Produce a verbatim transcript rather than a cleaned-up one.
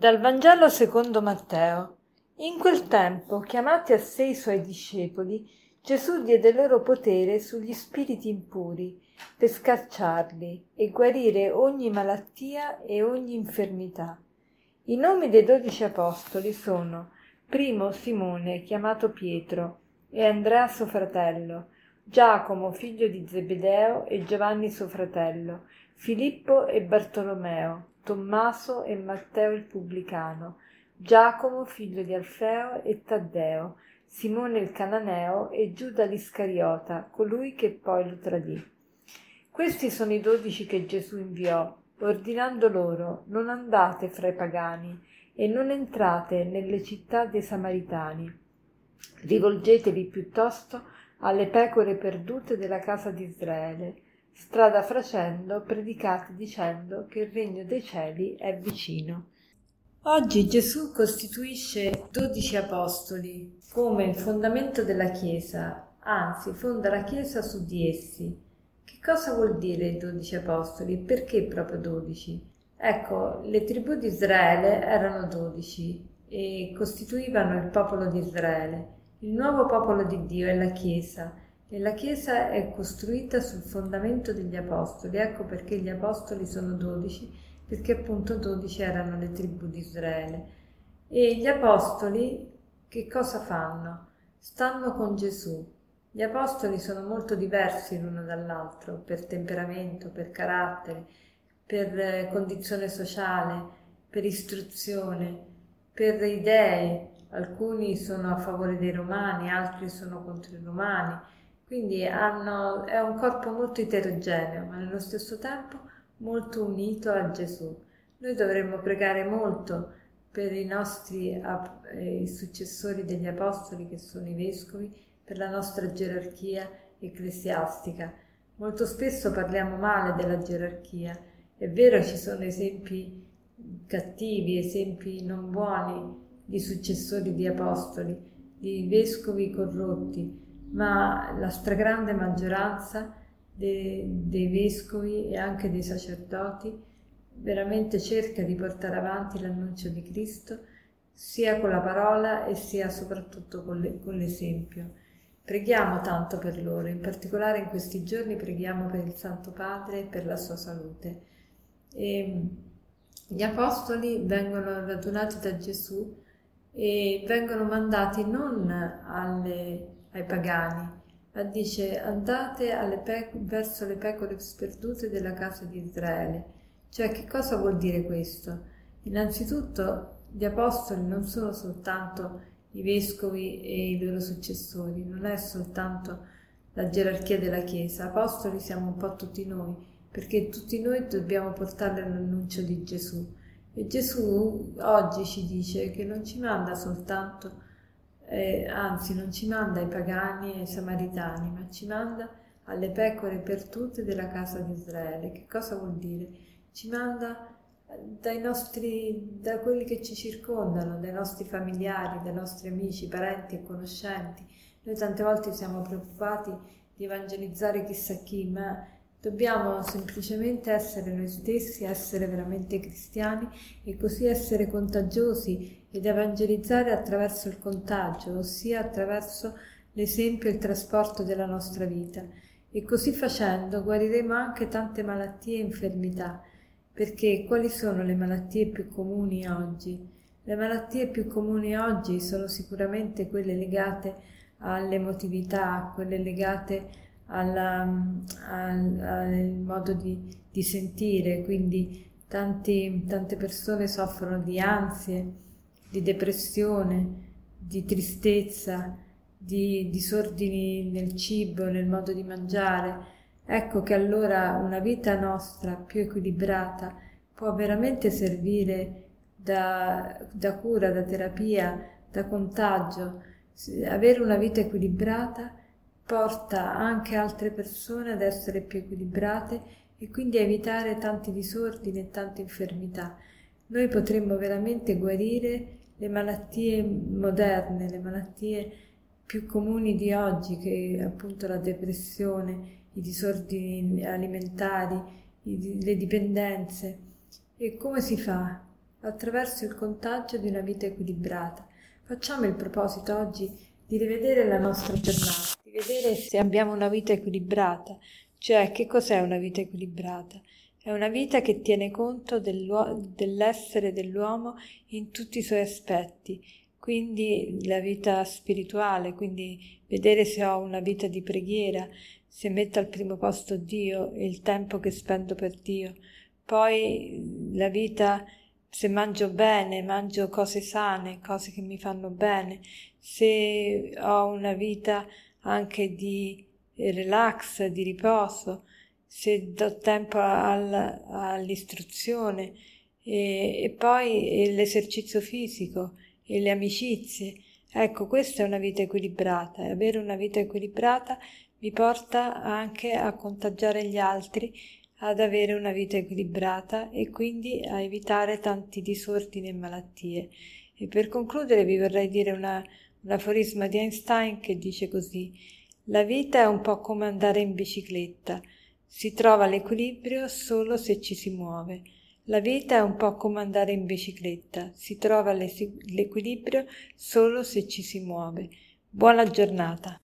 Dal Vangelo secondo Matteo. In quel tempo, chiamati a sé i suoi discepoli, Gesù diede loro potere sugli spiriti impuri per scacciarli e guarire ogni malattia e ogni infermità. I nomi dei dodici apostoli sono: primo Simone, chiamato Pietro, e Andrea suo fratello, Giacomo figlio di Zebedeo e Giovanni suo fratello, Filippo e Bartolomeo, Tommaso e Matteo il pubblicano, Giacomo figlio di Alfeo e Taddeo, Simone il cananeo e Giuda l'Iscariota, colui che poi lo tradì. Questi sono i dodici che Gesù inviò, ordinando loro: non andate fra i pagani e non entrate nelle città dei Samaritani. Rivolgetevi piuttosto alle pecore perdute della casa di Israele. Strada facendo, predicate dicendo che il regno dei cieli è vicino. Oggi Gesù costituisce dodici apostoli come il fondamento della Chiesa, anzi fonda la Chiesa su di essi. Che cosa vuol dire i dodici apostoli? Perché proprio dodici? Ecco, le tribù di Israele erano dodici e costituivano il popolo di Israele. Il nuovo popolo di Dio è la Chiesa e la Chiesa è costruita sul fondamento degli apostoli. Ecco perché gli apostoli sono dodici, perché appunto dodici erano le tribù di Israele. E gli apostoli che cosa fanno? Stanno con Gesù. Gli apostoli sono molto diversi l'uno dall'altro per temperamento, per carattere, per condizione sociale, per istruzione, per idee. Alcuni sono a favore dei romani, altri sono contro i romani, quindi hanno, è un corpo molto eterogeneo, ma nello stesso tempo molto unito a Gesù. Noi dovremmo pregare molto per i nostri eh, i successori degli apostoli, che sono i vescovi, per la nostra gerarchia ecclesiastica. Molto spesso parliamo male della gerarchia. È vero, ci sono esempi cattivi, esempi non buoni di successori di apostoli, di vescovi corrotti, ma la stragrande maggioranza dei, dei vescovi e anche dei sacerdoti veramente cerca di portare avanti l'annuncio di Cristo, sia con la parola e sia soprattutto con, le, con l'esempio. Preghiamo tanto per loro, in particolare in questi giorni preghiamo per il Santo Padre e per la sua salute. E gli apostoli vengono radunati da Gesù e vengono mandati non alle, ai pagani, ma dice: andate alle pe- verso le pecore sperdute della casa di Israele. Cioè, che cosa vuol dire questo? Innanzitutto, gli apostoli non sono soltanto i vescovi e i loro successori, non è soltanto la gerarchia della Chiesa. Apostoli siamo un po' tutti noi, perché tutti noi dobbiamo portare l'annuncio di Gesù. E Gesù oggi ci dice che non ci manda soltanto, eh, anzi non ci manda ai pagani e ai samaritani, ma ci manda alle pecore perdute della casa di Israele. Che cosa vuol dire? Ci manda dai nostri, da quelli che ci circondano, dai nostri familiari, dai nostri amici, parenti e conoscenti. Noi tante volte siamo preoccupati di evangelizzare chissà chi, ma dobbiamo semplicemente essere noi stessi, essere veramente cristiani e così essere contagiosi ed evangelizzare attraverso il contagio, ossia attraverso l'esempio e il trasporto della nostra vita. E così facendo guariremo anche tante malattie e infermità. Perché quali sono le malattie più comuni oggi? Le malattie più comuni oggi sono sicuramente quelle legate all'emotività, quelle legate alla, al, al modo di, di sentire, quindi tanti, tante persone soffrono di ansie, di depressione, di tristezza, di disordini nel cibo, nel modo di mangiare. Ecco che allora una vita nostra più equilibrata può veramente servire da, da cura, da terapia, da contagio. Avere una vita equilibrata porta anche altre persone ad essere più equilibrate e quindi a evitare tanti disordini e tante infermità. Noi potremmo veramente guarire le malattie moderne, le malattie più comuni di oggi, che appunto la depressione, i disordini alimentari, i, le dipendenze. E come si fa? attraverso il contagio di una vita equilibrata. Facciamo il proposito oggi di rivedere la nostra giornata, di vedere se abbiamo una vita equilibrata, cioè che cos'è una vita equilibrata? È una vita che tiene conto dell'essere dell'uomo in tutti i suoi aspetti, quindi la vita spirituale, quindi vedere se ho una vita di preghiera, se metto al primo posto Dio e il tempo che spendo per Dio, poi la vita, se mangio bene, mangio cose sane, cose che mi fanno bene, se ho una vita anche di relax, di riposo, se do tempo al, all'istruzione e, e poi e l'esercizio fisico e le amicizie. Ecco, questa è una vita equilibrata e avere una vita equilibrata mi porta anche a contagiare gli altri ad avere una vita equilibrata e quindi a evitare tanti disordini e malattie. E per concludere vi vorrei dire una, un aforisma di Einstein che dice così: la vita è un po' come andare in bicicletta, si trova l'equilibrio solo se ci si muove. La vita è un po' come andare in bicicletta, si trova l'equilibrio solo se ci si muove. Buona giornata.